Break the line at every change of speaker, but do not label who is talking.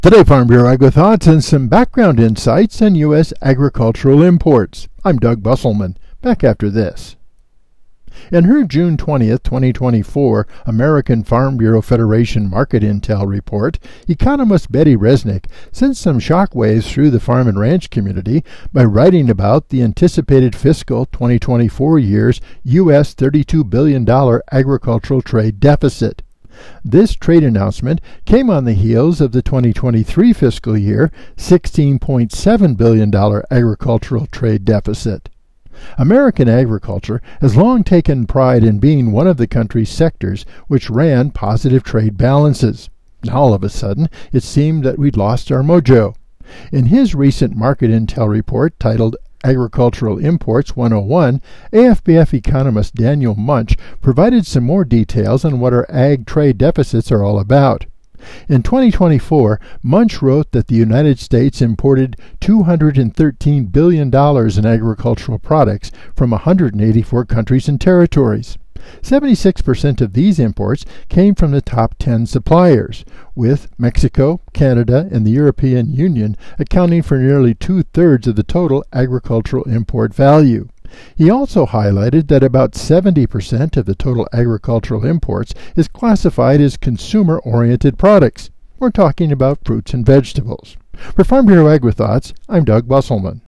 Today, Farm Bureau Agri-Thoughts and some background insights on U.S. agricultural imports. I'm Doug Busselman. Back after this. In her June 20th, 2024 American Farm Bureau Federation Market Intel report, economist Betty Resnick sent some shockwaves through the farm and ranch community by writing about the anticipated fiscal 2024 year's U.S. $32 billion agricultural trade deficit. This trade announcement came on the heels of the 2023 fiscal year $16.7 billion agricultural trade deficit. American agriculture has long taken pride in being one of the country's sectors which ran positive trade balances. All of a sudden, it seemed that we'd lost our mojo. In his recent Market Intel report titled Agricultural Imports 101, AFBF economist Daniel Munch provided some more details on what our ag trade deficits are all about. In 2024, Munch wrote that the United States imported $213 billion in agricultural products from 184 countries and territories. 76% of these imports came from the top 10 suppliers, with Mexico, Canada, and the European Union accounting for nearly two-thirds of the total agricultural import value. He also highlighted that about 70% of the total agricultural imports is classified as consumer-oriented products. We're talking about fruits and vegetables. For Farm Bureau Agri-Thoughts, I'm Doug Busselman.